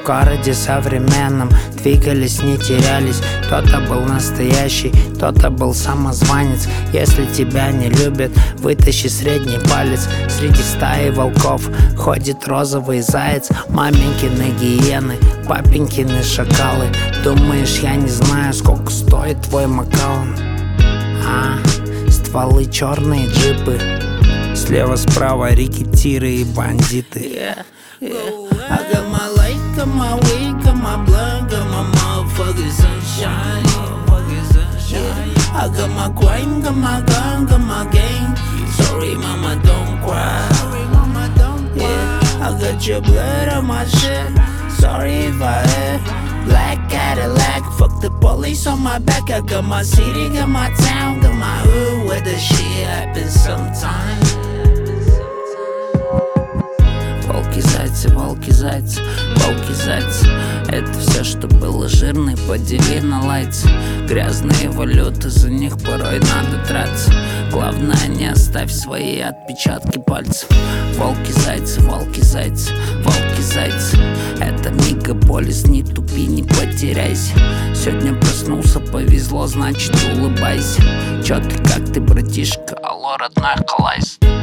городе современном двигались, не терялись. Кто-то был настоящий, кто-то был самозванец. Если тебя не любят, вытащи средний палец. Среди стаи волков ходит розовый заяц. Маменькины гиены, папенькины шакалы. Думаешь, я не знаю, сколько стоит твой макаон? Стволы черные джипы, слева-справа рекетиры и бандиты. I got my light, got my weed, got my blood, got my motherfucking sunshine. I got my crime, got my gun, got my game. Sorry mama, don't cry. I got your blood on my shit. Sorry if I hit. Black Cadillac, fuck the police on my back. I got my city, got my town, got my hood where the shit happens sometimes. Волки-зайцы, волки-зайцы, волки-зайцы. Это все, что было жирное, подели на лайцы. Грязные валюты, за них порой надо драться. Главное, не оставь свои отпечатки пальцев. Волки-зайцы, волки-зайцы, волки-зайцы. Это мегаполис, не тупи, не потеряйся. Сегодня проснулся, повезло, значит улыбайся. Чё ты, как ты, братишка? Алло, родной, халайс.